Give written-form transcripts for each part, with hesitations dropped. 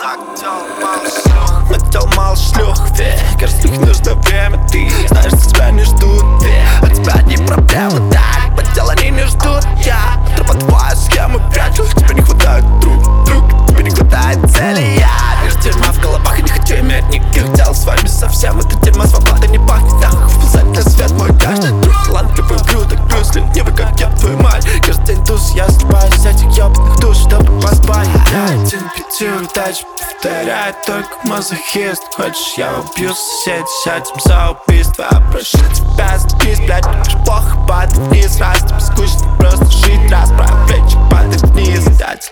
Хотел мало шлюх, кажется, их нужно время. Ты знаешь, что тебя не ждут, от тебя не проблема. Так, по делу они не ждут. Я трупа твою схему прячу. Тебе не хватает друг, тебе не хватает цели. Я вижу дерьма в головах и не хочу иметь никаких дел с вами совсем. Это дерьмо свобода не пахнет. Впускать на свет мой каждый друг. Талантливый крю, так плюс ленивый, как я, твою мать. Каждый день туз, я сливаюсь с этих ёбаных душ, чтобы поспать. Я один пятью тач, повторяет только мазохист. Хочешь, я убью соседей, сядем за убийство. А прошу тебя садись, блядь, плохо падать вниз. Раз тебе скучно просто жить, расправь плечи, падай вниз.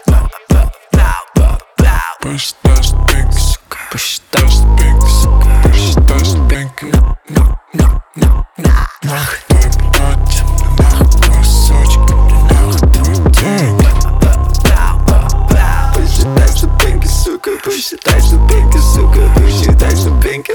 Посчитай ступеньки, сука. Посчитай ступеньки, сука. Посчитай ступеньки. Нахуй твой платье, нахуй твой сочек, нахуй твой деньги. Посчитай ступеньки, сука. Посчитай ступеньки, сука. Посчитай ступеньки.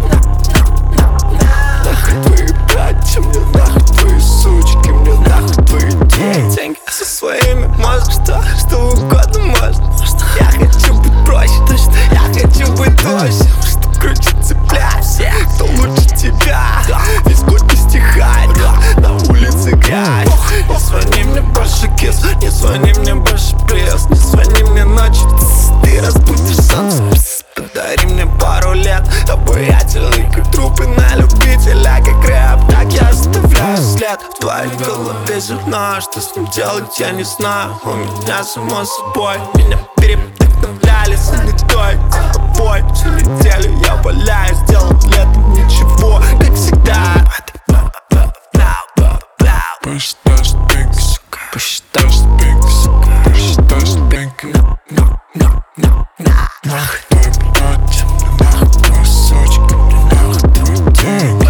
Нахуй твои платья, мне нахуй твои сучки, мне нахуй твои деньги. Со своими можешь что угодно можно. Я хочу быть проще, я хочу быть проще. Что круче цепляйся, кто лучше тебя. Весь год не стихает, на улице грязь. Не звони мне больше кис, не звони мне больше плес. Не звони мне ночью, ты разбудишь солнце. Подари мне пару лет, обаятельный как трупы на любителя. Как рэп, так я оставляю след в твоей голове зерно. Что с ним делать, я не знаю. У меня само собой, меня перевдохновляли занятой тобой. Всю неделю я валяюсь, делал летом ничего, как всегда. Посчитай ступеньки, сука. Посчитай ступеньки, сука. Посчитай ступеньки. Нахуй твой платье, нахуй твой сочек, нахуй твой деньги.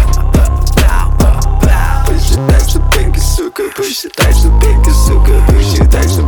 Посчитай ступеньки, сука. Посчитай ступеньки, сука. Посчитай ступеньки.